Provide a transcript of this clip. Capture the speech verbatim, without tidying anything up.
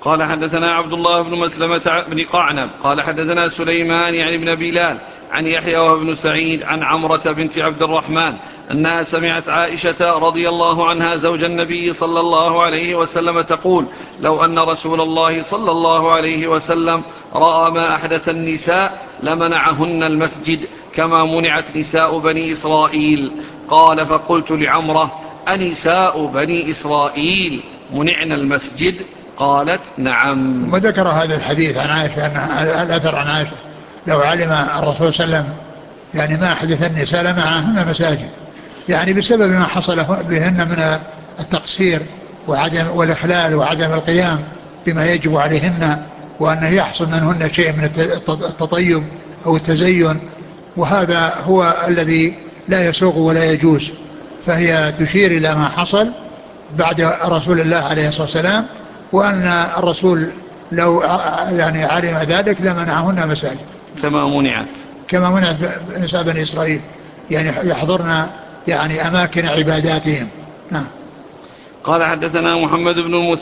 قال حدثنا عبد الله بن مسلمة بن قعنب قال حدثنا سليمان يعني بن بلال عن يحيى وابن سعيد عن عمرة بنت عبد الرحمن أنها سمعت عائشة رضي الله عنها زوج النبي صلى الله عليه وسلم تقول لو أن رسول الله صلى الله عليه وسلم رأى ما أحدث النساء لمنعهن المسجد كما منعت نساء بني إسرائيل. قال فقلت لعمرة أنساء بني إسرائيل منعن المسجد؟ قالت نعم. ثم ذكر هذا الحديث عن عائشة، الأثر عن عائشة لو علم الرسول صلى الله عليه وسلم يعني ما حدث النساء لمنعهن مساجد، يعني بسبب ما حصل بهن من التقصير وعدم والإخلال وعدم القيام بما يجب عليهن، وأنه يحصل منهن شيء من التطيب أو التزين، وهذا هو الذي لا يسوغ ولا يجوز. فهي تشير إلى ما حصل بعد رسول الله عليه الصلاة والسلام، وأن الرسول لو يعني علم ذلك لمنعهن مساجد كما منعت كما منعت نساء بني إسرائيل، يعني يحضرن يعني أماكن عباداتهم. نعم. قال حدثنا محمد بن المثنى